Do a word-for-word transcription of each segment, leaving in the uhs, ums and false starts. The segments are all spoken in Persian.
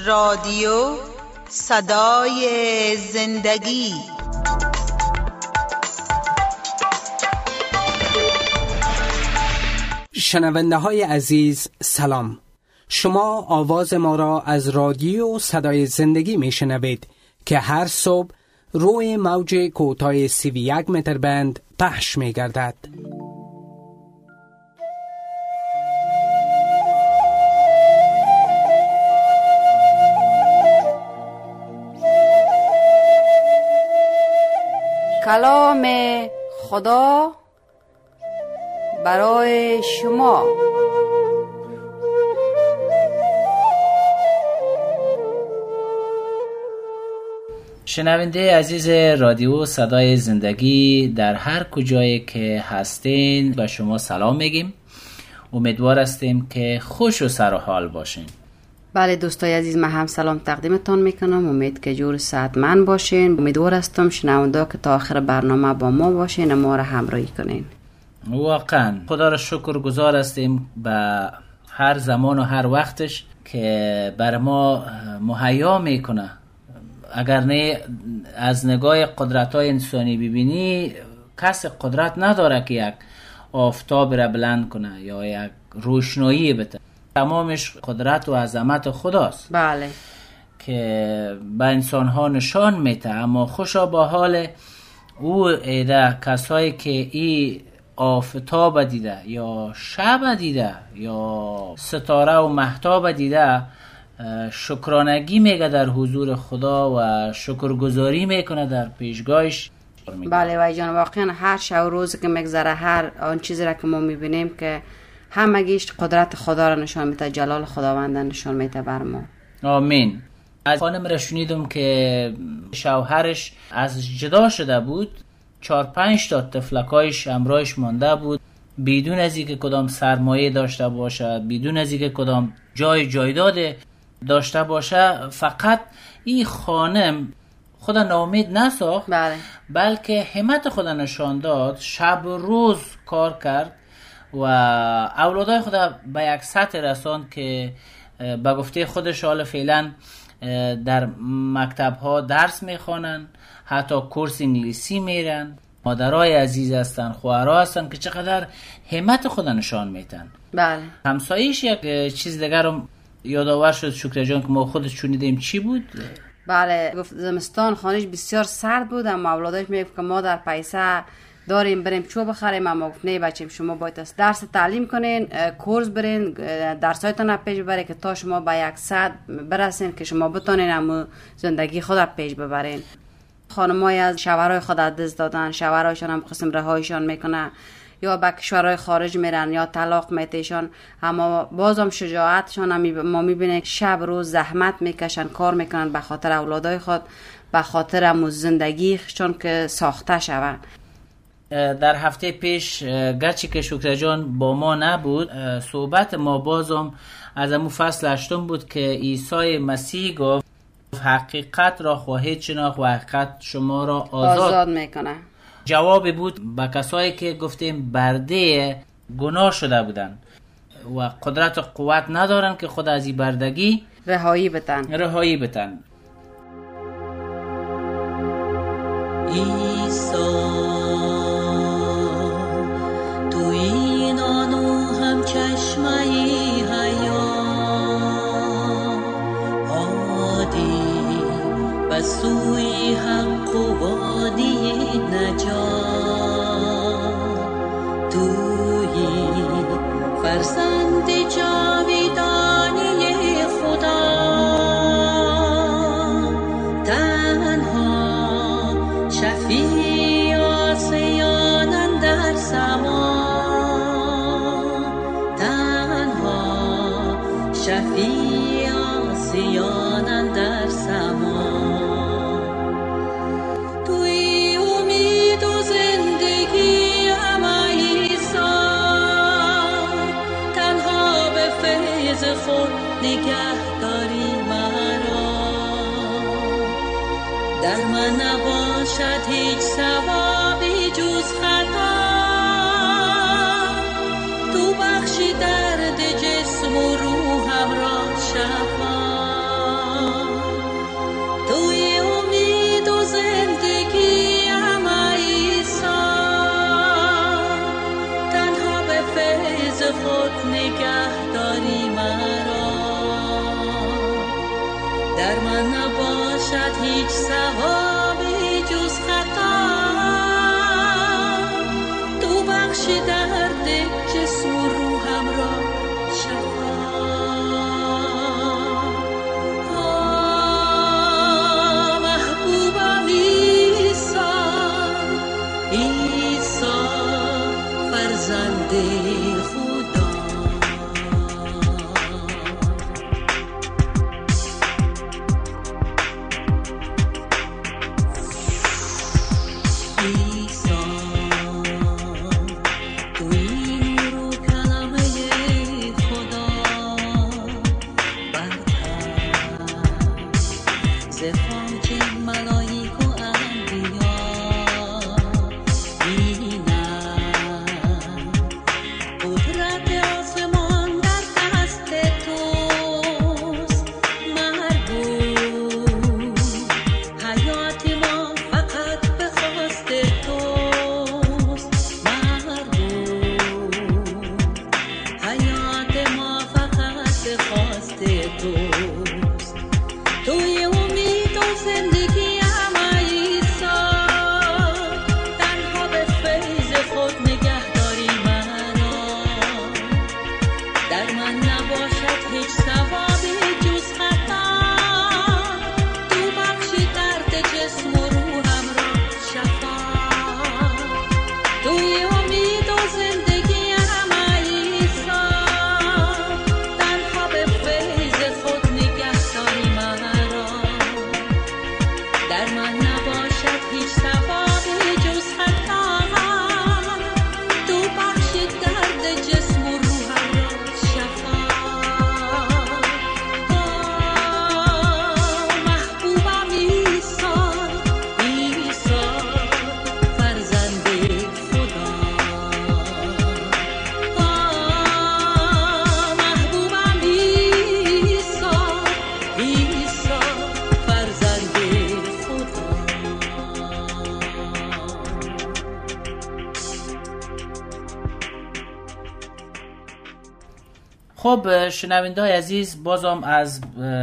رادیو صدای زندگی. شنونده های عزیز سلام، شما آواز ما را از رادیو صدای زندگی می شنوید که هر صبح روی موج کوتاه سی و یک متر بند پخش می گردد. کلام خدا برای شما. شنونده عزیز رادیو صدای زندگی در هر کجایی که هستین و شما سلام میگیم. امیدوار هستیم که خوش و سر و حال باشین. بله دوستای عزیز، من هم سلام تقدیمتان میکنم. امید که جور صحتمند باشین. امیدوار هستم شنونده که تا آخر برنامه با ما باشین و ما را همراهی کنین. واقعا خدا را شکر گزار هستیم به هر زمان و هر وقتش که بر ما مهیا میکنه. اگر نه از نگاه قدرت‌های انسانی ببینی، کس قدرت نداره که یک آفتاب را بلند کنه یا یک روشنایی بده. تمامش قدرت و عظمت خداست. بله، که به انسان‌ها نشان میده. اما خوشا با حال او ایده کسایی که ای آفتاب دیده یا شب دیده یا ستاره و مهتاب دیده، شکرانگی میگه در حضور خدا و شکرگزاری میکنه در پیشگاهش. بله وای جان، واقعا هر شب و روز که میگذره، هر آن چیزی را که ما میبینیم که همگیش قدرت خدا را نشان میده، جلال خداوند نشان میده بر ما. آمین. از خانم را شنیدم که شوهرش از جدا شده بود، چهار پنج تا طفلکایش همراهش مانده بود، بدون از اینکه کدام سرمایه داشته باشه، بدون از اینکه کدام جای جایداد داشته باشه. فقط این خانم خدا ناامید نساخت، بله، بلکه همت خدا نشان داد، شب و روز کار کرد و اولادای خدا به یک سطح رساند که به گفته خودش حال فعلا در مکتب ها درس میخوانن، حتی کورس انگلیسی میرن. مادرای عزیز هستن، خواهرها هستن که چقدر همت خدا نشان میتن. بله. همسایش یک چیز دیگر رو یادآور شد شکر جان که ما خودش چونیدیم. چی بود؟ بله، گفت زمستان خانهش بسیار سرد بود، اما اولادش میگفت که ما در پیسه داریم بریم چوب بخریم. اما گفت نه بچه، شما باید درس تعلیم کنین، کورس برین، درسایتان پیش ببرین که تا شما به یک صد برسین که شما بتونین همو زندگی خود پیش ببرین. خانمای از شوهرای خود دست دادن، شوهرایشان هم قسم رهایشان میکنه یا به کشورهای خارج میرن یا طلاق میتیشان، اما بازم شجاعتشان هم ما میبینیم شب روز زحمت میکشن، کار میکنن به خاطر اولادای خود، به خاطر همو زندگیشون که ساخته شود. در هفته پیش گرچه که شکر جان با ما نبود، صحبت ما بازم از همون فصل هشتم بود که عیسی مسیح گفت حقیقت را خواهید شناخت و حقیقت شما را آزاد, آزاد میکنه. جواب بود به کسایی که گفتیم برده گناه شده بودن و قدرت و قوت ندارن که خود از این بردگی رهایی بتن رهایی بتن. عیسی تو این آنو هم چشمایی حیات آدی و سوی حق و وادی نجات، تویی فرزند جاویدانی خدا، تنها شفیع آسیان اندر سما، تنها شفیع آسیان اندر سما. خود نگه داری مرا، در من نباشد هیچ ثوابی جز خطا، تو بخشی درد جسم و روحم را شفا. خدا. عیسی توی نور و کلمه خدا برتر ز فوج ملائک و انبیا بینم. قدرت آسمان در دست توست مربوط، حیات ما فقط به خواست توست مربوط، حیات ما فقط به خواست توست. توی امید و زندگی همه عیسی، تنها به فیض خود نگهداری مرا. در من نباشد هیچ ثوابی جز خطا، تو بخشی درد جسم و روحم را شفا. توی امید و زندگی همه عیسی، تنها به فیض خود نگهداری مرا. در من نباشد هیچ ثوابی جز خطا، تو بخشی درد جسم و روحم را شفا. آه، محبوبم عیسی، عیسی فرزند خدا. آه، محبوبم عیسی، عیسی فرزند خدا. خب شنونده‌های عزیز، بازم از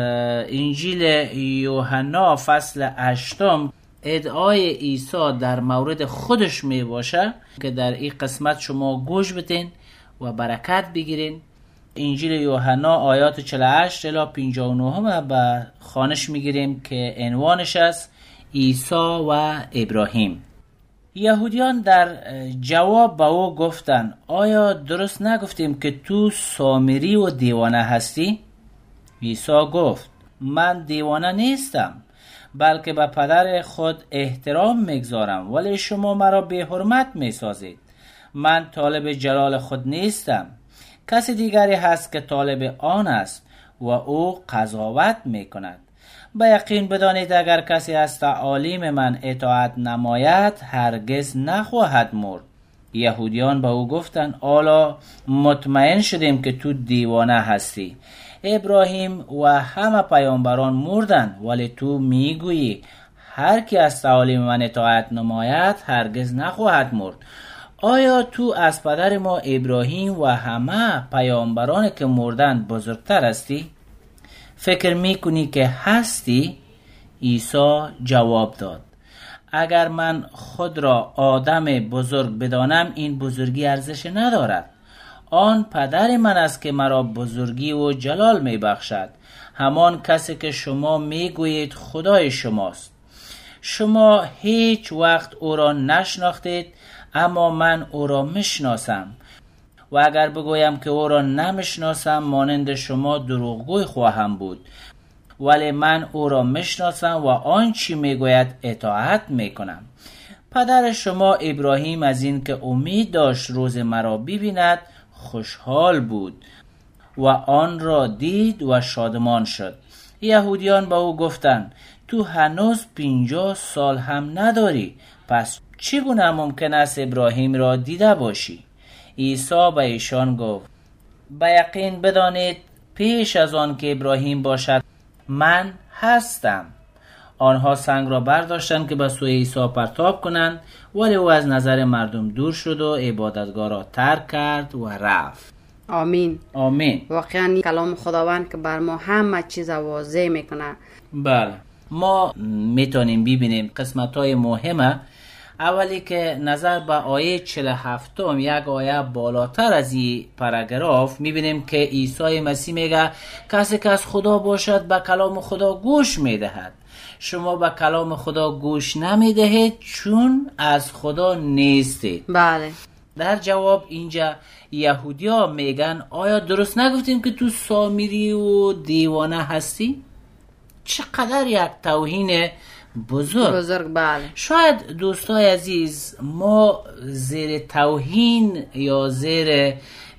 انجیل یوحنا فصل هشتم ادعای عیسی در مورد خودش می باشه که در این قسمت شما گوش بدین و برکت بگیرین. انجیل یوحنا آیات چهل و هشت الی پنجاه و نه به خوانش میگیریم که عنوانش است عیسی و ابراهیم. یهودیان در جواب به او گفتند آیا درست نگفتیم که تو سامری و دیوانه هستی؟ عیسی گفت من دیوانه نیستم، بلکه به پدر خود احترام میگذارم، ولی شما مرا به حرمت میسازید. من طالب جلال خود نیستم، کسی دیگری هست که طالب آن است و او قضاوت میکند. به یقین بدانید اگر کسی از تعالیم من اطاعت نماید هرگز نخواهد مرد. یهودیان به او گفتند حالا مطمئن شدیم که تو دیوانه هستی. ابراهیم و همه پیامبران مردند، ولی تو میگویی هر کی از تعالیم من اطاعت نماید هرگز نخواهد مرد. آیا تو از پدر ما ابراهیم و همه پیامبران که مردند بزرگتر هستی؟ فکر میکنی که هستی؟ عیسی جواب داد اگر من خود را آدم بزرگ بدانم این بزرگی ارزش ندارد. آن پدر من است که مرا بزرگی و جلال میبخشد، همان کسی که شما میگویید خدای شماست. شما هیچ وقت او را نشناختید، اما من او را میشناسم و اگر بگویم که او را نمیشناسم مانند شما دروغگوی خواهم بود، ولی من او را میشناسم و آنچه میگوید اطاعت میکنم. پدر شما ابراهیم از این که امید داشت روز مرا ببیند خوشحال بود و آن را دید و شادمان شد. یهودیان به او گفتند تو هنوز پنجاه سال هم نداری، پس چگونه ممکن است ابراهیم را دیده باشی؟ عیسی به ایشان گفت به یقین بدانید پیش از آن که ابراهیم باشد من هستم. آنها سنگ را برداشتند که به سوی عیسی پرتاب کنند، ولی او از نظر مردم دور شد و عبادتگاه را ترک کرد و رفت. آمین. آمین. واقعا کلام خداوند که بر ما همه چیز واضح میکنه. بله، ما میتونیم ببینیم قسمت های مهمه. اولی که نظر به آیه چهل و هفت یک آیه بالاتر از این پاراگراف میبینیم که عیسی مسیح میگه کسی که از خدا باشد به کلام خدا گوش میدهد. شما به کلام خدا گوش نمیدهید چون از خدا نیستید. بله. در جواب اینجا یهودیا میگن آیا درست نگفتیم که تو سامری و دیوانه هستی؟ چقدر یک توهین بزرگ. بزرگ بله. شاید دوستای عزیز ما زیر توهین یا زیر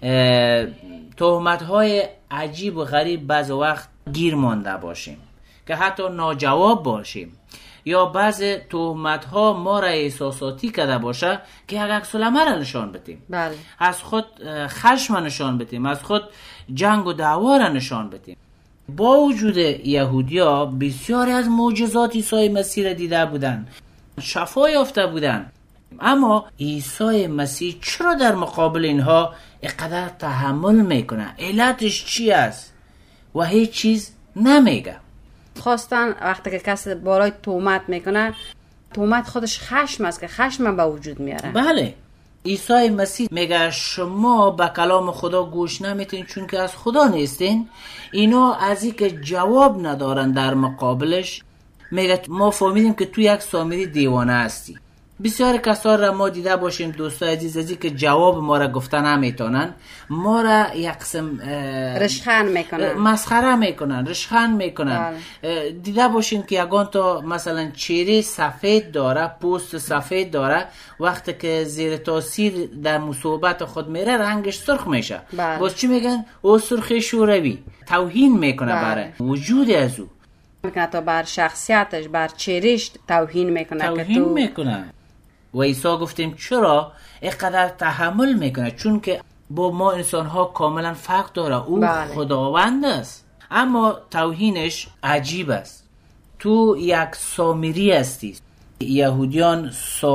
تهمت های عجیب و غریب بعض وقت گیر مانده باشیم که حتی ناجواب باشیم، یا بعض تهمت ها ما را احساساتی کرده باشه که یک عکس العمل را نشان بدیم، بله. از خود خشم نشان بدیم، از خود جنگ و دعوا را نشان بدیم. با وجود یهودیا بسیاری از معجزات عیسی مسیح را دیده بودند، شفا یافته بودند، اما عیسی مسیح چرا در مقابل اینها اینقدر تحمل میکنه؟ علتش چی است؟ و هیچ چیز نمیگه. خواستن وقتی که کسی بالای تهمت میکنه، تهمت خودش خشم است که خشم به وجود میاره. بله. عیسی مسیح میگه شما به کلام خدا گوش نمیتین چون که از خدا نیستین. اینا از این که جواب ندارن در مقابلش میگه ما فهمیدیم که تو یک سامری دیوانه هستی. بسیار کسا را ما دیده باشیم دوستای عزیز ازی که جواب ما را گفتن نمیتونن، ما را یک قسم رشخند میکنن، مسخره میکنن، رشخند میکنن. دیده باشیم که یگان تا مثلا چهره سفید داره، پوست سفید داره، وقتی که زیر تاثیر در مصوبت خود میره رنگش سرخ میشه. باز چی میگن؟ او سرخی شوروی. توهین میکنه برای وجود از او، میکنه تا بر شخصیتش، بر چهرهش توهین میکنه. توهین تو... میکنه. و عیسی گفتیم چرا اینقدر تحمل میکنه؟ چون که با ما انسان ها کاملا فرق داره. او بله. خداوند است، اما توهینش عجیب است. تو یک سامری هستی. یهودیان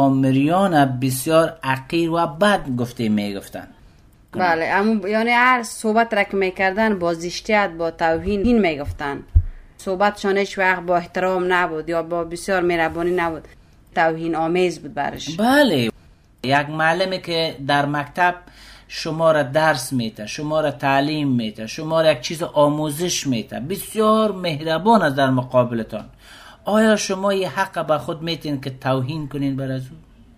سامریان بسیار حقیر و بد گفته میگفتن. بله، اما یعنی هر صحبت را که میکردن با زشتیت، با توهین این میگفتن. صحبتشان هیچ وقت با احترام نبود یا با بسیار مهربانی نبود، توهین آمیز بود برش. بله. یک معلمی که در مکتب شما را درس میده، شما را تعلیم میده، شما را یک چیز آموزش میده، بسیار مهربان است در مقابلتان. آیا شما یه حق به خود میتین که توهین کنین بر از او؟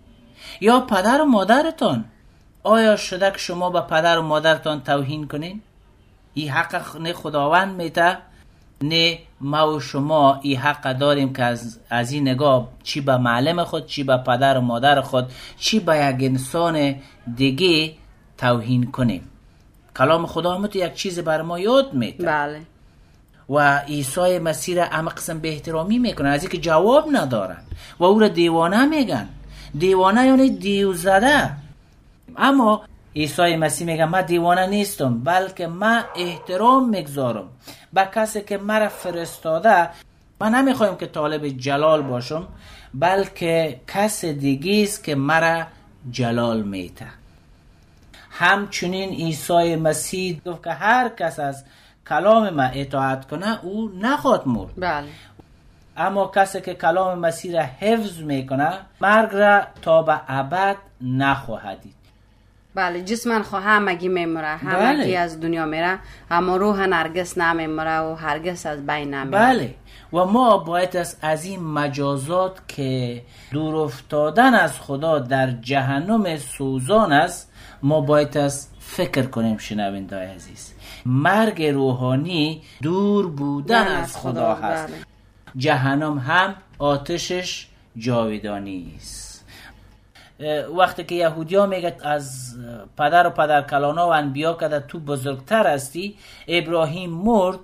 یا پدر و مادرتان، آیا شده که شما به پدر و مادرتان توهین کنین؟ این حق نه خداوند میده، نه ما و شما این حق داریم که از, از این نگاه چی به معلم خود، چی به پدر و مادر خود، چی به یک انسان دیگه توهین کنیم. کلام خدا هم تو یک چیز بر ما یاد میده. بله. و عیسی مسیح را هم قسم به احترامی میکنن از اینکه جواب ندارن و او را دیوانه میگن. دیوانه یعنی دیو زده. اما عیسی مسیح میگه من دیوانه نیستم، بلکه من احترام میگذارم به کسی که مرا فرستاده. من نمیخوایم که طالب جلال باشم، بلکه کس دیگه است که مرا جلال میده. همچنین عیسی مسیح گفت که هر کس از کلام من اطاعت کنه او نخواهد مرد. بله. اما کسی که کلام مسیح را حفظ میکنه مرگ را تا به ابد نخواهد دید. بله، جسمن خواه همگی میمره، همگی بله. از دنیا میره، اما روح هرگز نمیمره و هرگز از بین نمیره. بله. و ما باید از, از این مجازات که دور افتادن از خدا در جهنم سوزان است، ما باید از فکر کنیم. شنوندگان عزیز، مرگ روحانی دور بودن از, از خدا, خدا هست. بله. جهنم هم آتشش جاودانی است. وقتی که یهودیا میگه از پدر و پدر کلانا و انبیا که تو بزرگتر هستی، ابراهیم مرد،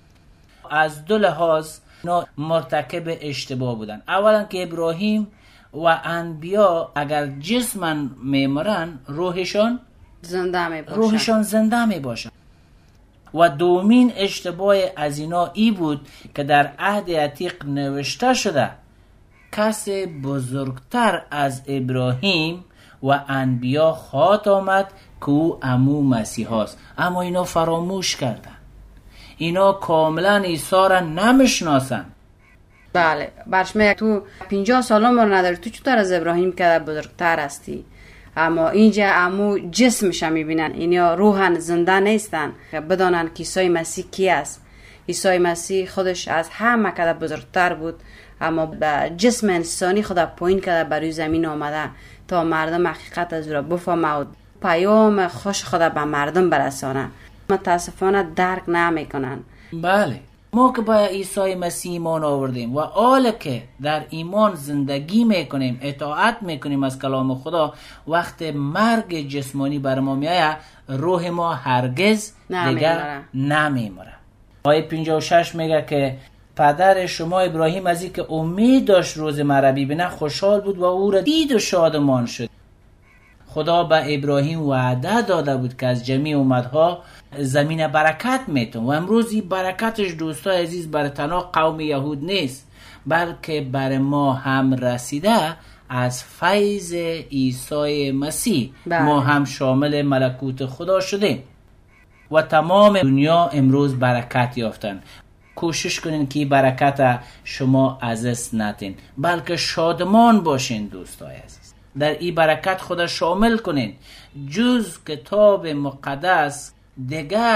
از دو لحاظ مرتکب اشتباه بودن. اولا که ابراهیم و انبیا اگر جسمن میمرن روحشان زنده می باشن. روحشان زنده می باشن. و دومین اشتباه از اینا ای بود که در عهد عتیق نوشته شده کسی بزرگتر از ابراهیم و انبیا خواهد آمد که او عمو مسیح است. اما اینا فراموش کردن. اینا کاملا عیسی را نمیشناسن. بله، برش میگه تو پنجاه سال عمر نداری، تو چطور از ابراهیم که بزرگتر هستی؟ اما اینجا عمو جسمش میبینن، اینا روحن زنده نیستن که بدانن که عیسی مسیح کی است. عیسی مسیح خودش از همه که بزرگتر بود، اما به جسم انسانی خدا پوین کرده برای زمین آمده تا مردم حقیقت از او را بفهمه و پیام خوش خدا به مردم برسانه. متاسفانه درک نمیکنن. بله، ما که با عیسی مسیح ایمان آوردیم و حالا که در ایمان زندگی میکنیم، اطاعت میکنیم از کلام خدا، وقت مرگ جسمانی بر ما میآید، روح ما هرگز دیگر نمیمره. آیه پنجاه و شش میگه که پدر شما ابراهیم از این که امید داشت روز مرا ببینه خوشحال بود و او را دید و شادمان شد. خدا به ابراهیم وعده داده بود که از جمیع امتها زمین برکت میتون و امروز این برکتش دوستای عزیز بر تنها قوم یهود نیست، بلکه بر ما هم رسیده از فیض عیسی مسیح. بله. ما هم شامل ملکوت خدا شدیم و تمام دنیا امروز برکت یافتن. کوشش کنین که برکت شما از دست ندین، بلکه شادمان باشین دوستای عزیز. در این برکت خدا شامل کنین. جز کتاب مقدس دیگه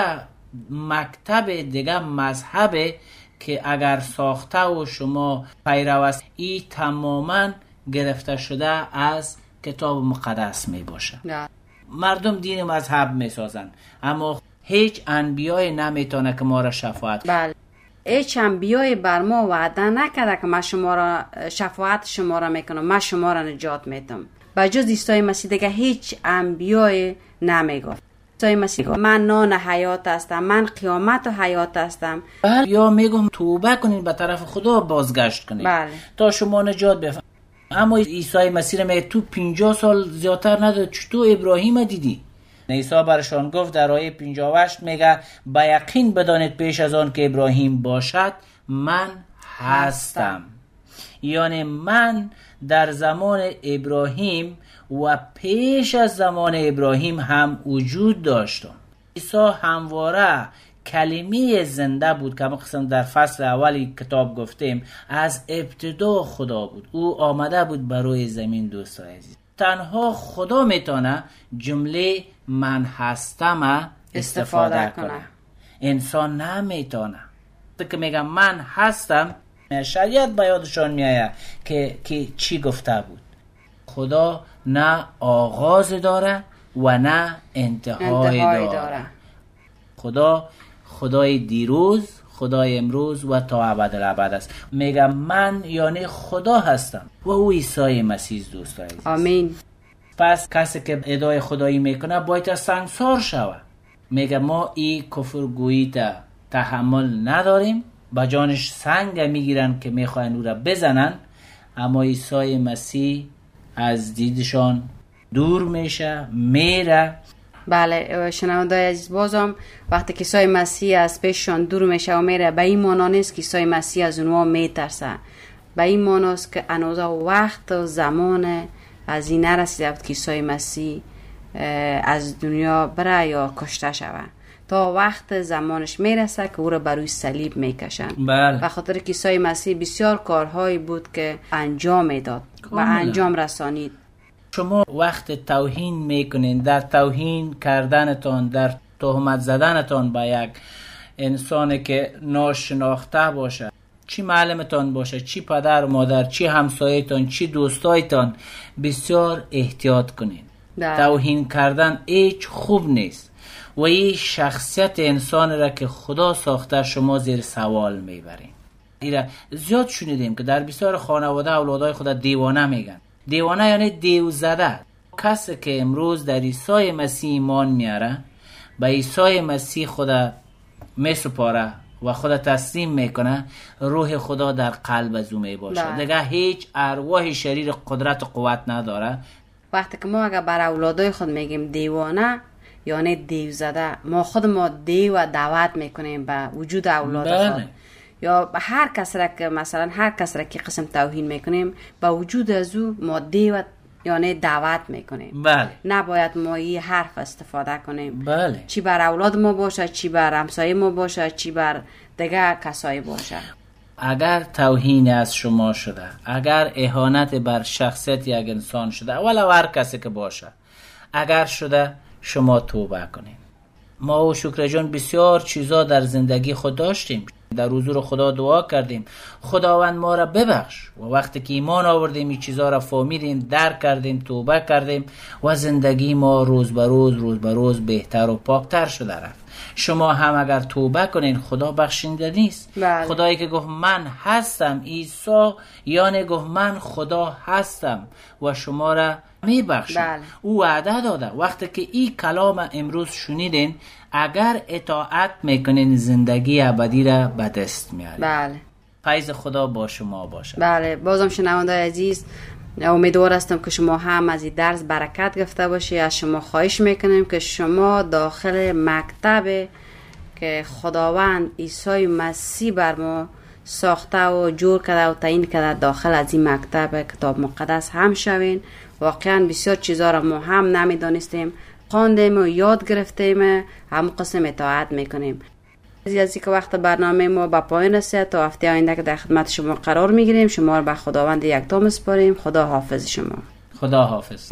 مکتب دیگه مذهب که اگر ساخته و شما پیرو است، این تماما گرفته شده از کتاب مقدس می باشه. مردم دین مذهب می سازن، اما هیچ انبیای نمیتونه که ما را شفاعت کنه. بله، هیچ انبیای بر ما وعده نکرده که من شما را شفاعت شما را میکنم، من شما را نجات میدم. بجز عیسی مسیح دیگه هیچ انبیای نمیگفت. عیسی مسیح گفت من نان حیات هستم، من قیامت و حیات هستم. بله. یا میگم توبه کنین به طرف خدا بازگشت کنین. بله. تا شما نجات بفهمید. اما عیسی مسیح میگه تو پنجاه سال زیادتر نداره، چطور ابراهیم دیدی؟ عیسی برشان گفت در آیه پنجاه و هشت میگه با یقین بدانید پیش از آن که ابراهیم باشد من هستم. یعنی من در زمان ابراهیم و پیش از زمان ابراهیم هم وجود داشتم. عیسی همواره کلمه زنده بود که ما قسم در فصل اولی کتاب گفتیم از ابتدا خدا بود. او آمده بود برای زمین دوستای عزیز. تنها خدا میتونه جمله من هستم استفاده, استفاده کنه. کنه انسان نمیتونه. که میگم من هستم، شریعت به یادشان میآید که که چی گفته بود. خدا نه آغاز داره و نه انتهای, انتهای داره. داره خدا خدای دیروز، خدای امروز و تا ابدالابد است. میگم من یعنی خدا هستم و او عیسی مسیح دوستای عزیز. آمین. پس کسی که ادعای خدایی میکنه باید سنگسار شود. میگه ما این کفرگویی تا تحمل نداریم، با جانش سنگ میگیرن که میخواین او را بزنن، اما عیسی مسیح از دیدشان دور میشه، میره. بله شنوندای عزیز، بازم وقتی که عیسی مسیح از پیششان دور میشه و میره، به این معنا نیست که عیسی مسیح از اونها میترسه. به این معناست که هنوز وقت و زمان از این نرسیده بود که عیسی مسیح از دنیا بره یا کشته شود. تا وقت زمانش میرسه که او را بروی صلیب میکشن. بله. به خاطر که عیسی مسیح بسیار کارهایی بود که انجام میداد و انجام رسانید. شما وقت توهین میکنین، در توهین کردنتان، در تهمت زدنتان با یک انسانی که ناشناخته باشه، چی معلمتان باشه، چی پدر و مادر، چی همسایتان، چی دوستایتان، بسیار احتیاط کنین. ده. توهین کردن هیچ خوب نیست و این شخصیت انسان را که خدا ساخته شما زیر سوال میبرین. ایرا زیاد شنیدیم که در بسیار خانواده اولادای خدا دیوانه میگن. دیوانه یعنی دیو زده. کسی که امروز در عیسی مسیح ایمان میاره، به عیسی مسیح خدا میسپاره و خدا تسلیم میکنه، روح خدا در قلب از او میباشه. دیگه هیچ ارواح شریر قدرت و قوت نداره. وقتی که ما اگر بر اولادای خود میگیم دیوانه یعنی دیو زده، ما خود ما دیو و دعوت میکنیم به وجود اولاد بله. خود، یا به هر کس را که مثلا هر کس را که قسم توهین میکنیم به وجود از او ما دیو یعنی دعوت میکنیم. بله. نباید ما این حرف استفاده کنیم. بله. چی بر اولاد ما باشه، چی بر همسایه ما باشه، چی بر دیگه کسایی باشه. اگر توهین از شما شده، اگر اهانت بر شخصیت یک انسان شده، ولو هر کسی که باشه، اگر شده، شما توبه کنین. ما و شکر جان بسیار چیزا در زندگی خود داشتیم. در حضور خدا دعا کردیم خداوند ما را ببخش، و وقتی که ایمان آوردیم این چیزها را فهمیدیم، درک کردیم، توبه کردیم و زندگی ما روز به روز روز به روز بهتر و پاکتر شده رفت. شما هم اگر توبه کنین خدا بخشنده نیست. بله. خدایی که گفت من هستم، عیسی یعنی گفت من خدا هستم و شما را میبخشم. بله. او وعده داده وقتی که این کلام امروز شنیدین اگر اطاعت میکنین زندگی ابدی را به دست میارین. بله. فیض خدا با شما باشه. بله. بازم شنوندگان عزیز، امیدوار هستم که شما هم از این درس برکت گرفته باشی. از شما خواهش میکنیم که شما داخل مکتب که خداوند عیسی مسیح بر ما ساخته و جور کرده و تعیین کرده، داخل از این مکتب کتاب مقدس هم شوین. واقعا بسیار چیزا را ما هم نمیدانستیم، خواندیم و یاد گرفتیم، هم قسم اطاعت میکنیم. از که وقت برنامه ما به پایان رسید، تا هفته آینده که در خدمت شما قرار میگیریم شما را به خداوند یکتا میسپاریم. خدا حافظ شما. خدا حافظ.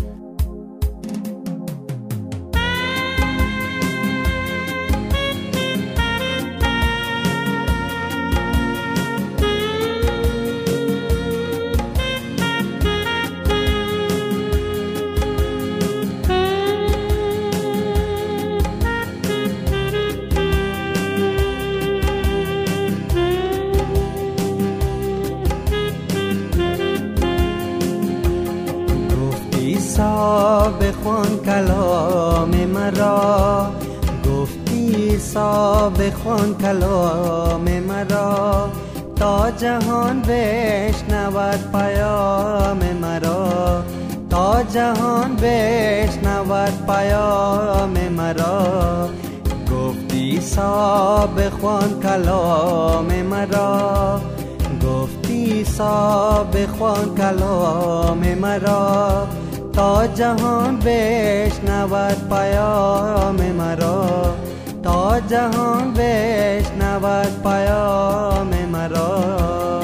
بخوان کلام مرا، گفتی سا بخوان کلام مرا، تا جهان بشنود پیام مرا، تا جهان بشنود پیام مرا. گفتی سا بخوان کلام مرا، گفتی سا بخوان کلام مرا، تا جهان بشنود پیام مرا، تا جهان بشنود پیام مرا.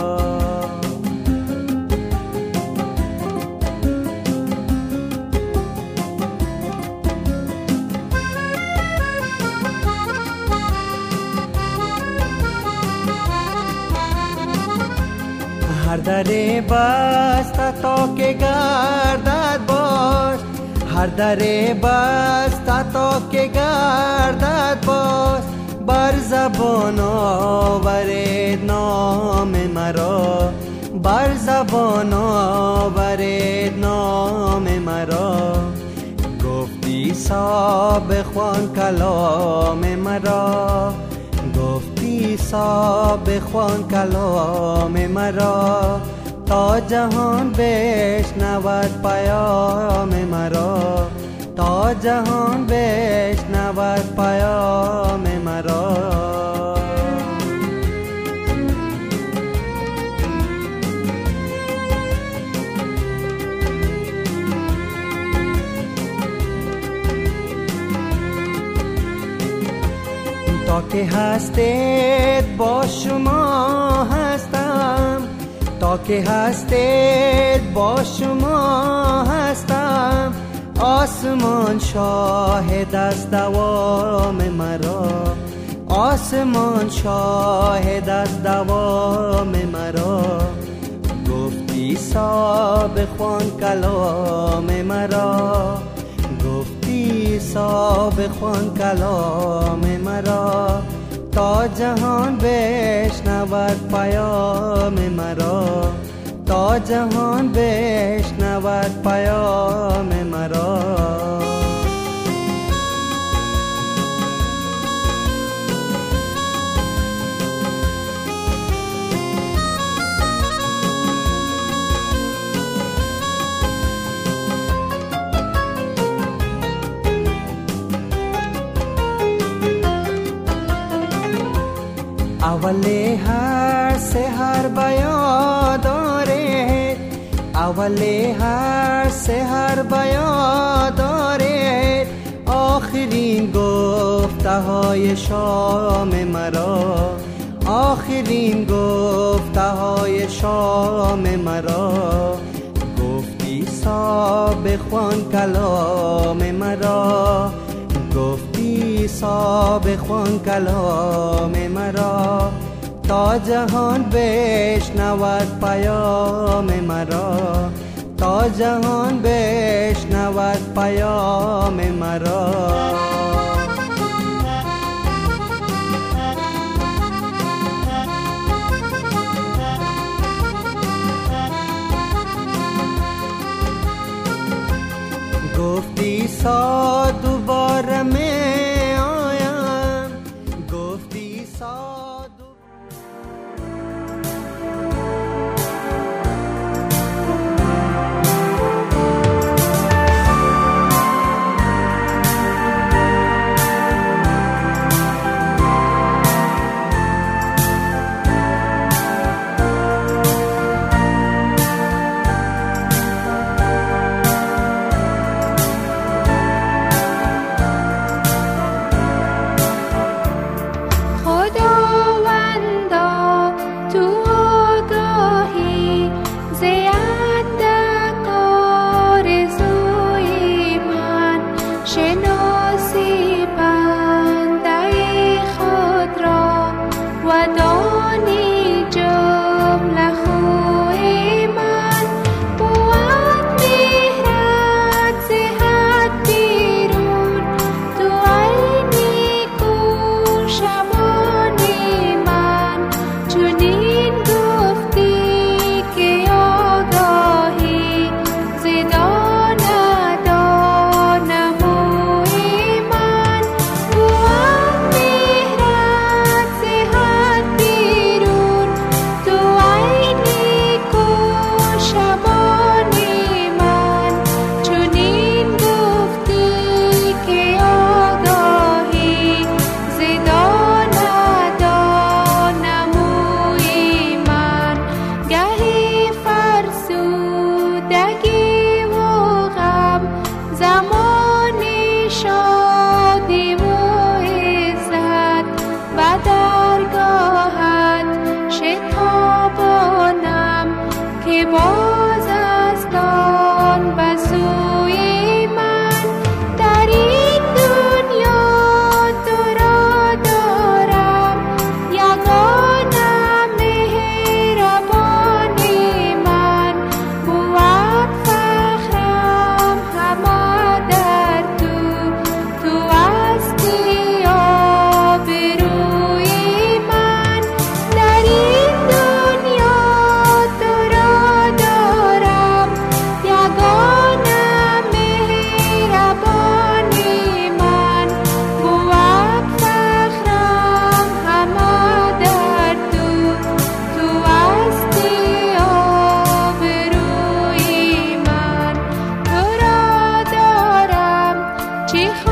هر دری بسته تا که گردد باش، هر دری بسته تا که گردد باش، بر زبان آورید نام مرا، بر زبان آورید نام مرا. گفتی سا بخوان کلام مرا، گفتی سا بخوان کلام مرا، تا جهان بشنود پیام مرا، تا جهان بشنود پیام مرا. تا که هستید با شما هستم، تا که هستید با شما هستم، آسمان شاهد از دوام مرا، آسمان شاهد از دوام مرا. گفتی سا بخوان کلام مرا، گفتی سا بخوان کلام مرا، تا جهان بشنود پیام مرا، تا جهان بشنود پیام مرا. اولی هر سحر بیا داره، اولی هر سحر بیا داره، آخرین گفته های شام مرا، آخرین گفته های شام مرا. گفتی سا بخوان کلام مرا، گفتی سا بخوان کلام مرا، تا جهان بشنود پیام مرا، تا جهان بشنود پیام مرا. گفتی سا دوباره می آیم، گفتی سا دو... چی